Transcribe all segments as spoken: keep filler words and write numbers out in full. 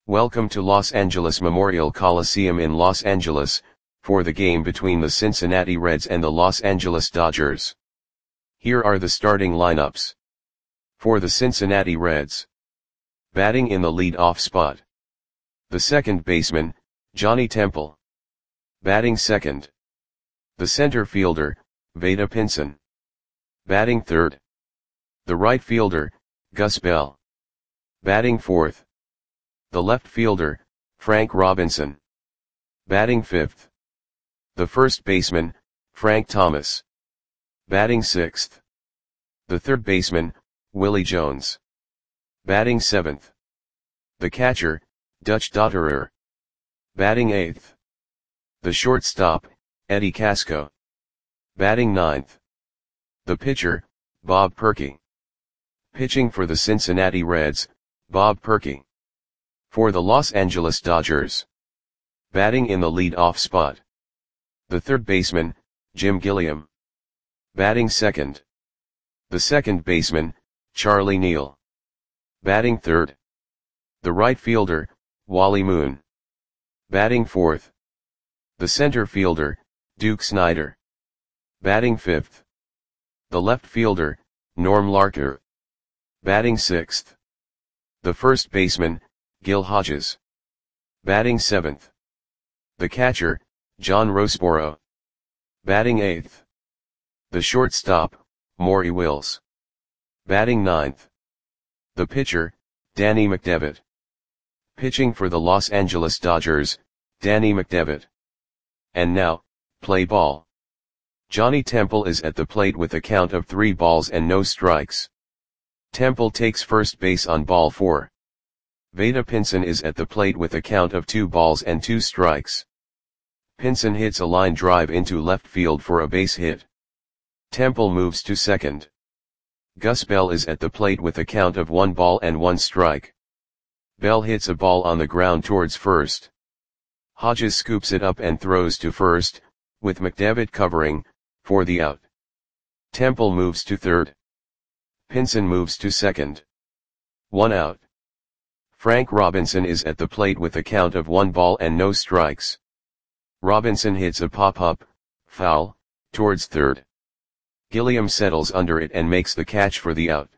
Welcome to Los Angeles Memorial Coliseum in Los Angeles, for the game between the Cincinnati Reds and the Los Angeles Dodgers. Here are the starting lineups. For the Cincinnati Reds. Batting in the lead-off spot. The second baseman, Johnny Temple. Batting second. The center fielder, Vada Pinson. Batting third. The right fielder, Gus Bell. Batting fourth. The left fielder, Frank Robinson. Batting fifth. The first baseman, Frank Thomas. Batting sixth. The third baseman, Willie Jones. Batting seventh. The catcher, Dutch Dotterer. Batting eighth. The shortstop, Eddie Casco. Batting ninth. The pitcher, Bob Perky. Pitching for the Cincinnati Reds, Bob Perky. For the Los Angeles Dodgers. Batting in the lead-off spot. The third baseman, Jim Gilliam. Batting second. The second baseman, Charlie Neal. Batting third. The right fielder, Wally Moon. Batting fourth. The center fielder, Duke Snider. Batting fifth. The left fielder, Norm Larker. Batting sixth. The first baseman, Gil Hodges. Batting seventh. The catcher, John Roseboro. Batting eighth. The shortstop, Maury Wills. Batting ninth. The pitcher, Danny McDevitt. Pitching for the Los Angeles Dodgers, Danny McDevitt. And now, play ball. Johnny Temple is at the plate with a count of three balls and no strikes. Temple takes first base on ball four. Vada Pinson is at the plate with a count of two balls and two strikes. Pinson hits a line drive into left field for a base hit. Temple moves to second. Gus Bell is at the plate with a count of one ball and one strike. Bell hits a ball on the ground towards first. Hodges scoops it up and throws to first, with McDevitt covering, for the out. Temple moves to third. Pinson moves to second. One out. Frank Robinson is at the plate with a count of one ball and no strikes. Robinson hits a pop-up, foul, towards third. Gilliam settles under it and makes the catch for the out.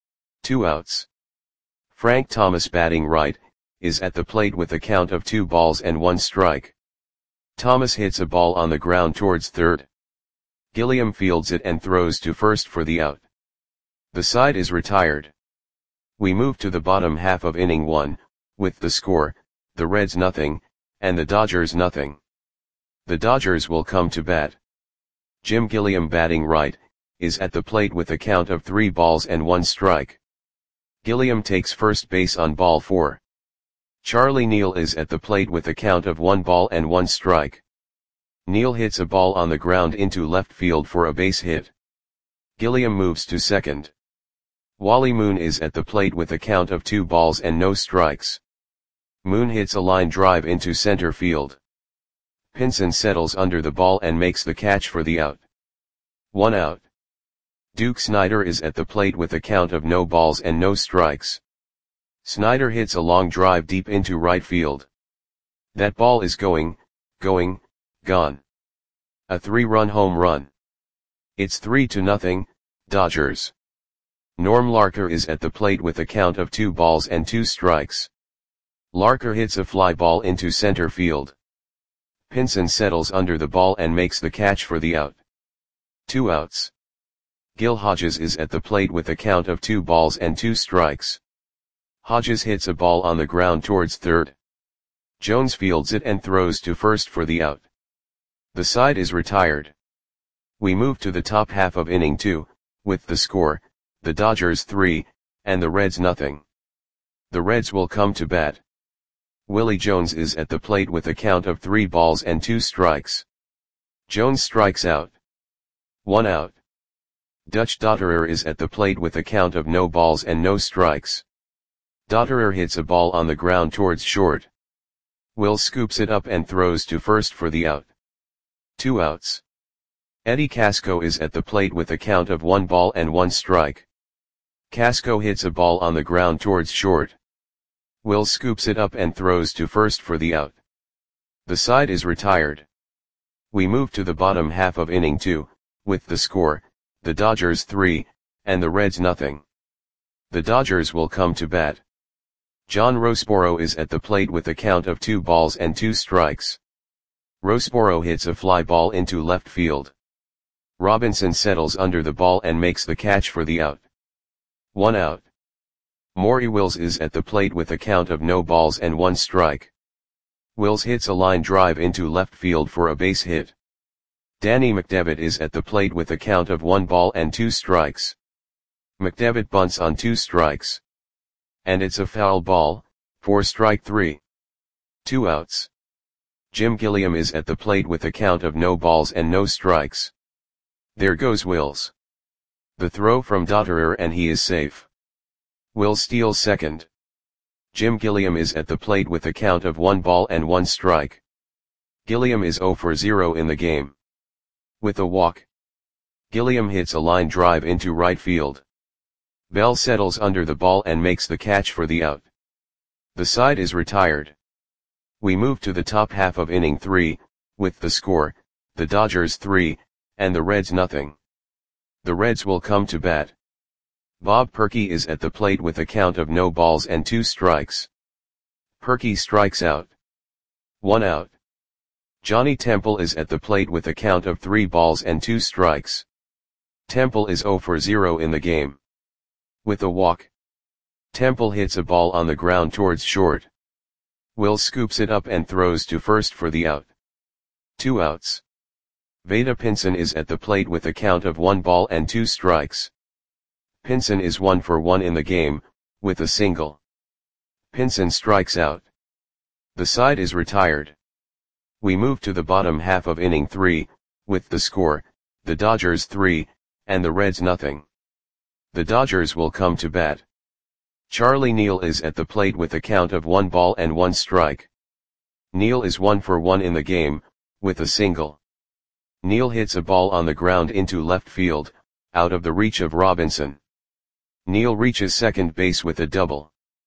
Two outs. Frank Thomas, batting right, is at the plate with a count of two balls and one strike. Thomas hits a ball on the ground towards third. Gilliam fields it and throws to first for the out. The side is retired. We move to the bottom half of inning one, with the score, the Reds nothing, and the Dodgers nothing. The Dodgers will come to bat. Jim Gilliam, batting right, is at the plate with a count of three balls and one strike. Gilliam takes first base on ball four. Charlie Neal is at the plate with a count of one ball and one strike. Neal hits a ball on the ground into left field for a base hit. Gilliam moves to second. Wally Moon is at the plate with a count of two balls and no strikes. Moon hits a line drive into center field. Pinson settles under the ball and makes the catch for the out. One out. Duke Snider is at the plate with a count of no balls and no strikes. Snider hits a long drive deep into right field. That ball is going, going, gone. A three-run home run. It's three to nothing, Dodgers. Norm Larker is at the plate with a count of two balls and two strikes. Larker hits a fly ball into center field. Pinson settles under the ball and makes the catch for the out. Two outs. Gil Hodges is at the plate with a count of two balls and two strikes. Hodges hits a ball on the ground towards third. Jones fields it and throws to first for the out. The side is retired. We move to the top half of inning two, with the score, the Dodgers three, and the Reds nothing. The Reds will come to bat. Willie Jones is at the plate with a count of three balls and two strikes. Jones strikes out. One out. Dutch Dotterer is at the plate with a count of no balls and no strikes. Dotterer hits a ball on the ground towards short. Will scoops it up and throws to first for the out. Two outs. Eddie Casco is at the plate with a count of one ball and one strike. Casco hits a ball on the ground towards short. Will scoops it up and throws to first for the out. The side is retired. We move to the bottom half of inning two, with the score, the Dodgers three, and the Reds nothing. The Dodgers will come to bat. John Roseboro is at the plate with a count of two balls and two strikes. Roseboro hits a fly ball into left field. Robinson settles under the ball and makes the catch for the out. One out. Maury Wills is at the plate with a count of no balls and one strike. Wills hits a line drive into left field for a base hit. Danny McDevitt is at the plate with a count of one ball and two strikes. McDevitt bunts on two strikes. And it's a foul ball, for strike three. Two outs. Jim Gilliam is at the plate with a count of no balls and no strikes. There goes Wills. The throw from Dotterer and he is safe. Wills steals second. Jim Gilliam is at the plate with a count of one ball and one strike. Gilliam is zero for zero in the game. With a walk, Gilliam hits a line drive into right field. Bell settles under the ball and makes the catch for the out. The side is retired. We move to the top half of inning three, with the score, the Dodgers three, and the Reds nothing. The Reds will come to bat. Bob Perky is at the plate with a count of no balls and two strikes. Perky strikes out. One out. Johnny Temple is at the plate with a count of three balls and two strikes. Temple is zero for zero in the game. With a walk, Temple hits a ball on the ground towards short. Will scoops it up and throws to first for the out. Two outs. Vada Pinson is at the plate with a count of one ball and two strikes. Pinson is one for one in the game, with a single. Pinson strikes out. The side is retired. We move to the bottom half of inning three, with the score, the Dodgers three, and the Reds nothing. The Dodgers will come to bat. Charlie Neal is at the plate with a count of one ball and one strike. Neal is one for one in the game, with a single. Neal hits a ball on the ground into left field, out of the reach of Robinson. Neal reaches second base with a double.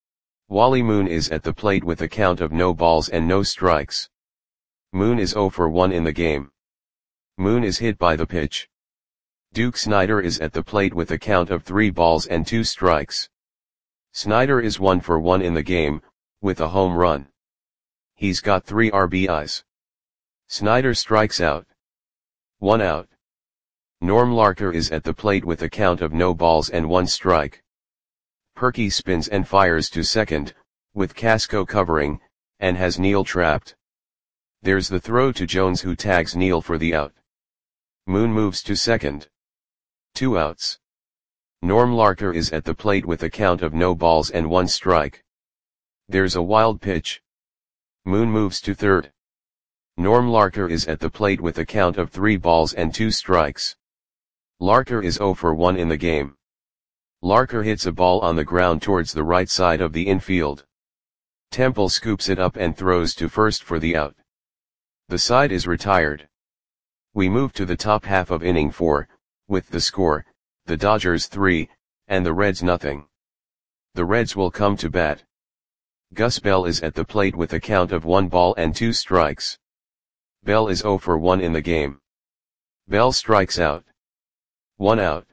Wally Moon is at the plate with a count of no balls and no strikes. Moon is zero for one in the game. Moon is hit by the pitch. Duke Snider is at the plate with a count of three balls and two strikes. Snider is one for one in the game, with a home run. He's got three R B Is. Snider strikes out. One out. Norm Larker is at the plate with a count of no balls and one strike. Perky spins and fires to second, with Casco covering, and has Neal trapped. There's the throw to Jones who tags Neal for the out. Moon moves to second. Two outs. Norm Larker is at the plate with a count of no balls and one strike. There's a wild pitch. Moon moves to third. Norm Larker is at the plate with a count of three balls and two strikes. Larker is zero for one in the game. Larker hits a ball on the ground towards the right side of the infield. Temple scoops it up and throws to first for the out. The side is retired. We move to the top half of inning four, with the score, the Dodgers three, and the Reds nothing. The Reds will come to bat. Gus Bell is at the plate with a count of one ball and two strikes. Bell is zero for one in the game. Bell strikes out. One out.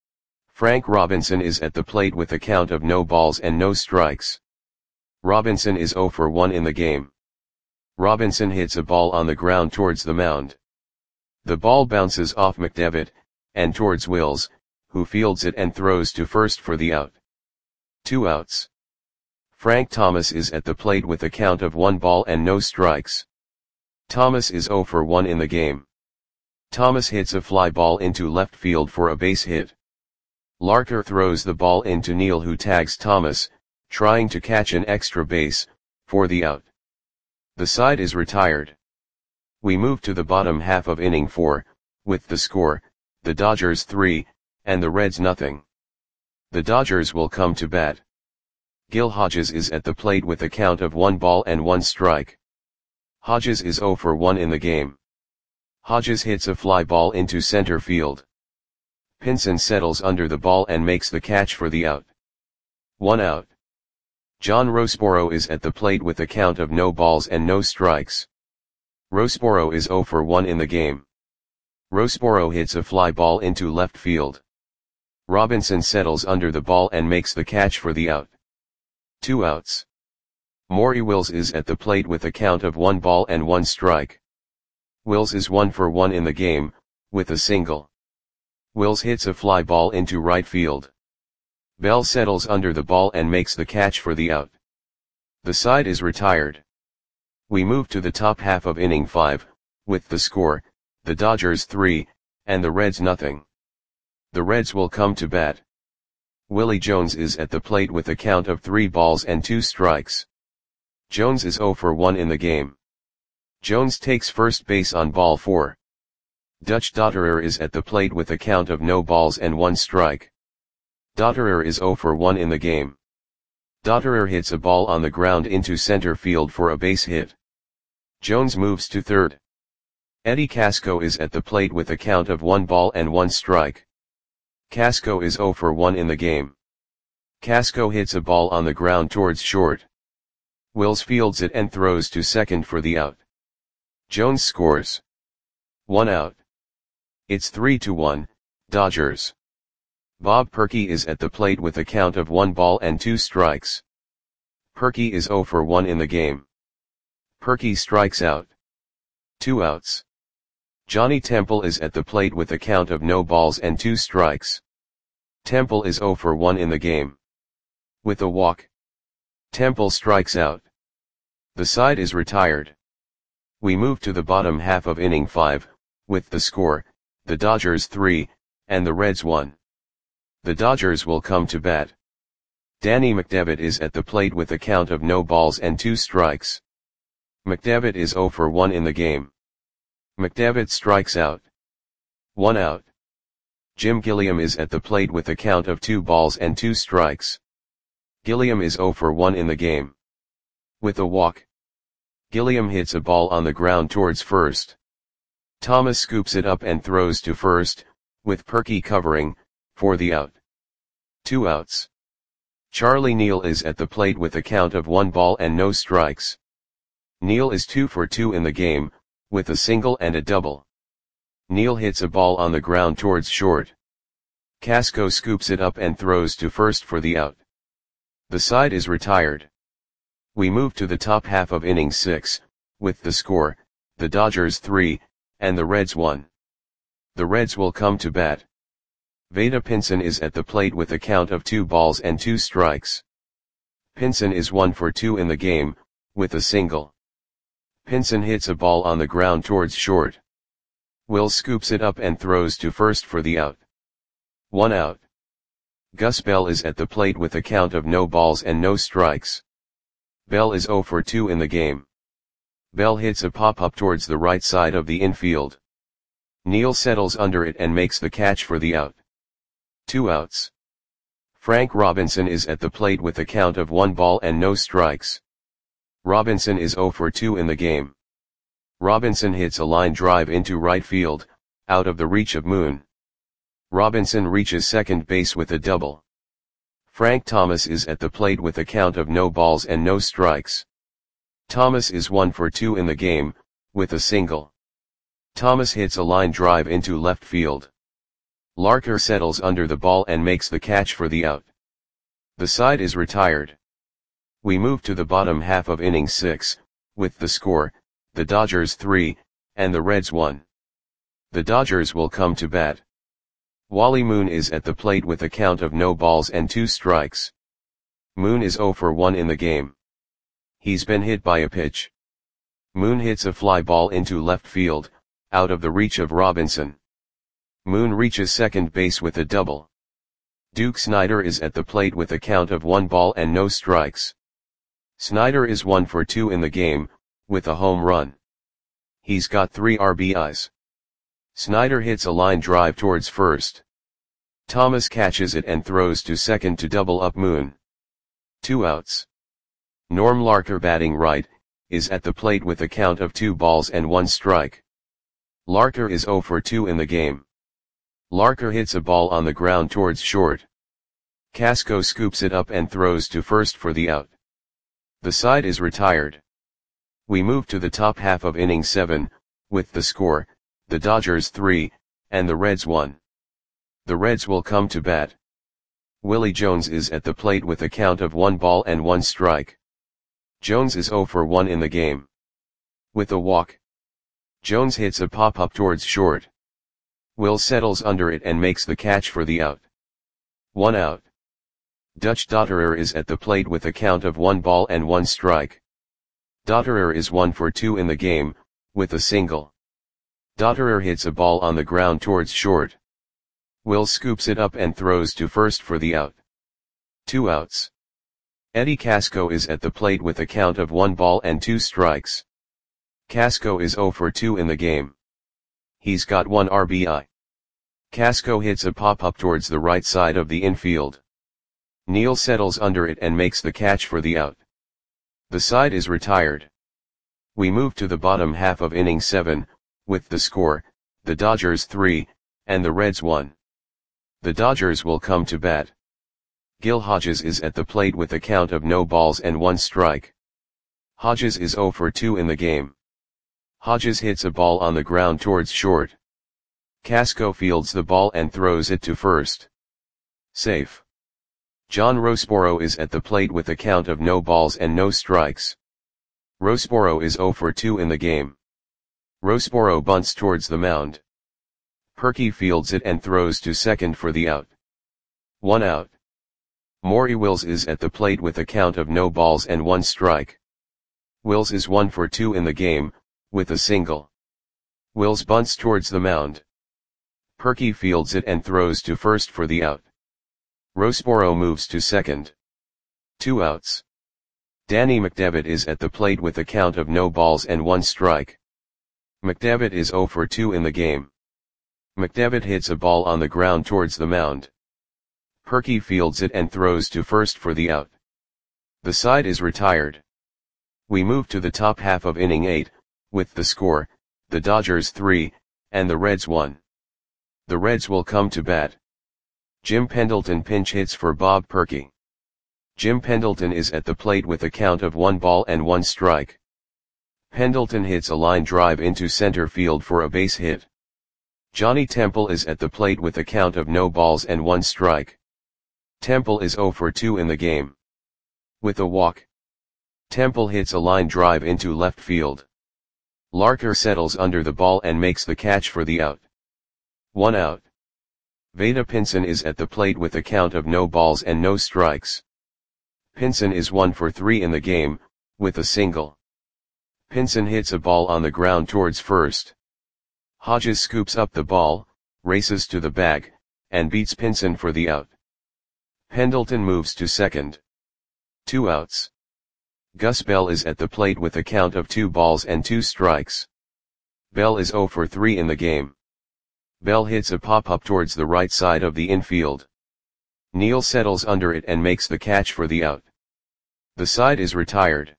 Frank Robinson is at the plate with a count of no balls and no strikes. Robinson is zero for one in the game. Robinson hits a ball on the ground towards the mound. The ball bounces off McDevitt, and towards Wills, who fields it and throws to first for the out. Two outs. Frank Thomas is at the plate with a count of one ball and no strikes. Thomas is zero for one in the game. Thomas hits a fly ball into left field for a base hit. Larker throws the ball into Neal who tags Thomas, trying to catch an extra base, for the out. The side is retired. We move to the bottom half of inning four, with the score, the Dodgers three, and the Reds nothing. The Dodgers will come to bat. Gil Hodges is at the plate with a count of one ball and one strike. Hodges is zero for one in the game. Hodges hits a fly ball into center field. Pinson settles under the ball and makes the catch for the out. One out. John Rossborough is at the plate with a count of no balls and no strikes. Rossborough is zero for one in the game. Rossborough hits a fly ball into left field. Robinson settles under the ball and makes the catch for the out. Two outs. Maury Wills is at the plate with a count of one ball and one strike. Wills is one for one in the game, with a single. Wills hits a fly ball into right field. Bell settles under the ball and makes the catch for the out. The side is retired. We move to the top half of inning five, with the score, the Dodgers three, and the Reds nothing. The Reds will come to bat. Willie Jones is at the plate with a count of three balls and two strikes. Jones is zero for one in the game. Jones takes first base on ball four. Dutch Dotterer is at the plate with a count of no balls and one strike. Dotterer is zero for one in the game. Dotterer hits a ball on the ground into center field for a base hit. Jones moves to third. Eddie Casco is at the plate with a count of one ball and one strike. Casco is zero for one in the game. Casco hits a ball on the ground towards short. Wills fields it and throws to second for the out. Jones scores. One out. It's three to one, Dodgers. Bob Perky is at the plate with a count of one ball and two strikes. Perky is zero for one in the game. Perky strikes out. Two outs. Johnny Temple is at the plate with a count of no balls and two strikes. Temple is zero for one in the game. With a walk, Temple strikes out. The side is retired. We move to the bottom half of inning five, with the score, the Dodgers three, and the Reds one. The Dodgers will come to bat. Danny McDevitt is at the plate with a count of no balls and two strikes. McDevitt is zero for one in the game. McDevitt strikes out. One out. Jim Gilliam is at the plate with a count of two balls and two strikes. Gilliam is zero for one in the game. With a walk, Gilliam hits a ball on the ground towards first. Thomas scoops it up and throws to first, with Perky covering, for the out. Two outs. Charlie Neal is at the plate with a count of one ball and no strikes. Neal is two for two in the game, with a single and a double. Neal hits a ball on the ground towards short. Casco scoops it up and throws to first for the out. The side is retired. We move to the top half of inning six, with the score, the Dodgers three, and the Reds one. The Reds will come to bat. Vada Pinson is at the plate with a count of two balls and two strikes. Pinson is one for two in the game, with a single. Pinson hits a ball on the ground towards short. Will scoops it up and throws to first for the out. One out. Gus Bell is at the plate with a count of no balls and no strikes. Bell is zero for two in the game. Bell hits a pop-up towards the right side of the infield. Neal settles under it and makes the catch for the out. Two outs. Frank Robinson is at the plate with a count of one ball and no strikes. Robinson is zero for two in the game. Robinson hits a line drive into right field, out of the reach of Moon. Robinson reaches second base with a double. Frank Thomas is at the plate with a count of no balls and no strikes. Thomas is one for two in the game, with a single. Thomas hits a line drive into left field. Larker settles under the ball and makes the catch for the out. The side is retired. We move to the bottom half of inning six, with the score, the Dodgers three, and the Reds one. The Dodgers will come to bat. Wally Moon is at the plate with a count of no balls and two strikes. Moon is zero for one in the game. He's been hit by a pitch. Moon hits a fly ball into left field, out of the reach of Robinson. Moon reaches second base with a double. Duke Snider is at the plate with a count of one ball and no strikes. Snider is one for two in the game, with a home run. He's got three R B Is. Snider hits a line drive towards first. Thomas catches it and throws to second to double up Moon. Two outs. Norm Larker, batting right, is at the plate with a count of two balls and one strike. Larker is zero for two in the game. Larker hits a ball on the ground towards short. Casco scoops it up and throws to first for the out. The side is retired. We move to the top half of inning seven, with the score, the Dodgers three, and the Reds one. The Reds will come to bat. Willie Jones is at the plate with a count of one ball and one strike. Jones is oh for one in the game. With a walk, Jones hits a pop-up towards short. Will settles under it and makes the catch for the out. One out. Dutch Dotterer is at the plate with a count of one ball and one strike. Dotterer is one for two in the game, with a single. Dotterer hits a ball on the ground towards short. Will scoops it up and throws to first for the out. Two outs. Eddie Casco is at the plate with a count of one ball and two strikes. Casco is oh for two in the game. He's got one R B I. Casco hits a pop-up towards the right side of the infield. Neal settles under it and makes the catch for the out. The side is retired. We move to the bottom half of inning seven, with the score, the Dodgers three, and the Reds one. The Dodgers will come to bat. Gil Hodges is at the plate with a count of no balls and one strike. Hodges is oh for two in the game. Hodges hits a ball on the ground towards short. Casco fields the ball and throws it to first. Safe. John Rosporo is at the plate with a count of no balls and no strikes. Rosporo is oh for two in the game. Rosporo bunts towards the mound. Perky fields it and throws to second for the out. One out. Maury Wills is at the plate with a count of no balls and one strike. Wills is one for two in the game, with a single. Wills bunts towards the mound. Perky fields it and throws to first for the out. Rosporo moves to second. Two outs. Danny McDevitt is at the plate with a count of no balls and one strike. McDevitt is oh for two in the game. McDevitt hits a ball on the ground towards the mound. Perky fields it and throws to first for the out. The side is retired. We move to the top half of inning eight, with the score, the Dodgers three, and the Reds one. The Reds will come to bat. Jim Pendleton pinch hits for Bob Perky. Jim Pendleton is at the plate with a count of one ball and one strike. Pendleton hits a line drive into center field for a base hit. Johnny Temple is at the plate with a count of no balls and one strike. Temple is oh for two in the game. With a walk, Temple hits a line drive into left field. Larker settles under the ball and makes the catch for the out. One out. Vada Pinson is at the plate with a count of no balls and no strikes. Pinson is one for three in the game, with a single. Pinson hits a ball on the ground towards first. Hodges scoops up the ball, races to the bag, and beats Pinson for the out. Pendleton moves to second. Two outs. Gus Bell is at the plate with a count of two balls and two strikes. Bell is oh for three in the game. Bell hits a pop-up towards the right side of the infield. Neal settles under it and makes the catch for the out. The side is retired.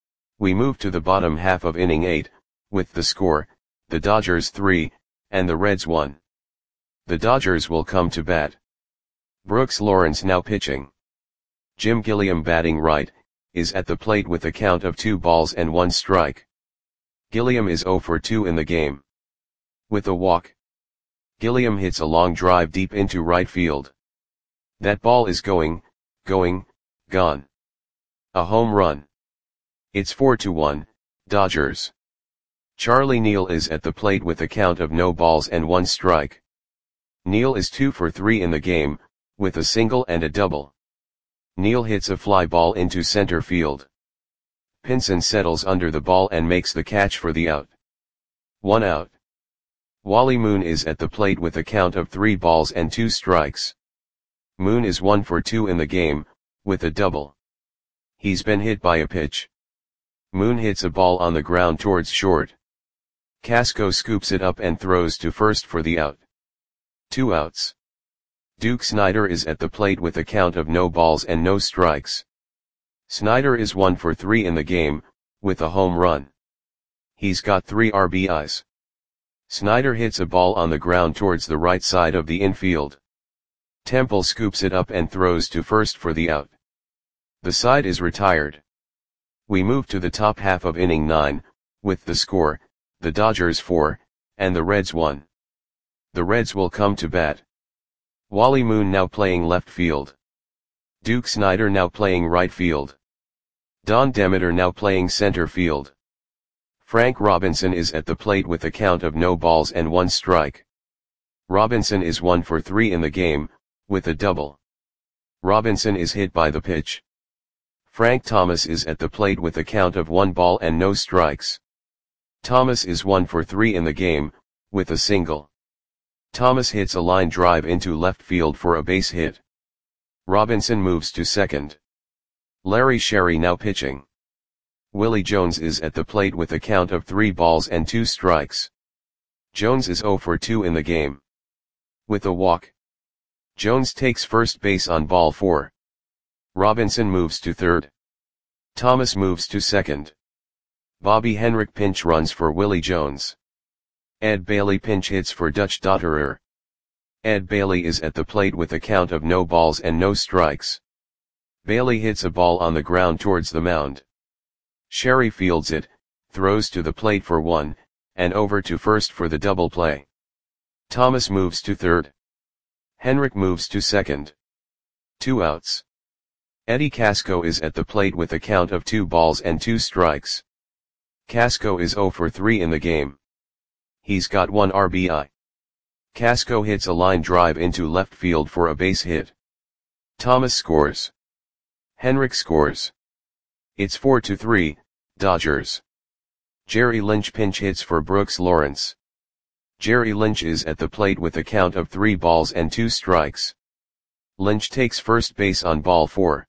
We move to the bottom half of inning eight, with the score, the Dodgers three, and the Reds one. The Dodgers will come to bat. Brooks Lawrence now pitching. Jim Gilliam batting right, is at the plate with a count of two balls and one strike. Gilliam is oh for two in the game. With a walk, Gilliam hits a long drive deep into right field. That ball is going, going, gone. A home run. It's four to one, Dodgers. Charlie Neal is at the plate with a count of no balls and one strike. Neal is two for three in the game, with a single and a double. Neal hits a fly ball into center field. Pinson settles under the ball and makes the catch for the out. One out. Wally Moon is at the plate with a count of three balls and two strikes. Moon is one for two in the game, with a double. He's been hit by a pitch. Moon hits a ball on the ground towards short. Casco scoops it up and throws to first for the out. Two outs. Duke Snider is at the plate with a count of no balls and no strikes. Snider is one for three in the game, with a home run. He's got three R B Is. Snider hits a ball on the ground towards the right side of the infield. Temple scoops it up and throws to first for the out. The side is retired. We move to the top half of inning nine, with the score, the Dodgers four, and the Reds one. The Reds will come to bat. Wally Moon now playing left field. Duke Snider now playing right field. Don Demeter now playing center field. Frank Robinson is at the plate with a count of no balls and one strike. Robinson is one for three in the game, with a double. Robinson is hit by the pitch. Frank Thomas is at the plate with a count of one ball and no strikes. Thomas is one for three in the game, with a single. Thomas hits a line drive into left field for a base hit. Robinson moves to second. Larry Sherry now pitching. Willie Jones is at the plate with a count of three balls and two strikes. Jones is zero for two in the game. With a walk. Jones takes first base on ball four. Robinson moves to third. Thomas moves to second. Bobby Henrik pinch runs for Willie Jones. Ed Bailey pinch hits for Dutch Dotterer. Ed Bailey is at the plate with a count of no balls and no strikes. Bailey hits a ball on the ground towards the mound. Sherry fields it, throws to the plate for one, and over to first for the double play. Thomas moves to third. Henrik moves to second. Two outs. Eddie Casco is at the plate with a count of two balls and two strikes. Casco is zero for three in the game. He's got one R B I. Casco hits a line drive into left field for a base hit. Thomas scores. Henrik scores. It's four to three, Dodgers. Jerry Lynch pinch hits for Brooks Lawrence. Jerry Lynch is at the plate with a count of three balls and two strikes. Lynch takes first base on ball four.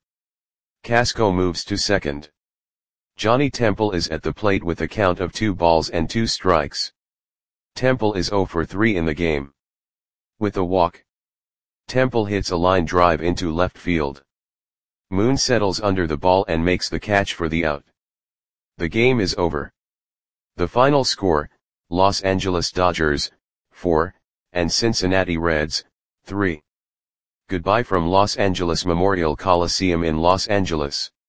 Casco moves to second. Johnny Temple is at the plate with a count of two balls and two strikes. Temple is zero for three in the game. With a walk. Temple hits a line drive into left field. Moon settles under the ball and makes the catch for the out. The game is over. The final score, Los Angeles Dodgers, four, and Cincinnati Reds, three. Goodbye from Los Angeles Memorial Coliseum in Los Angeles.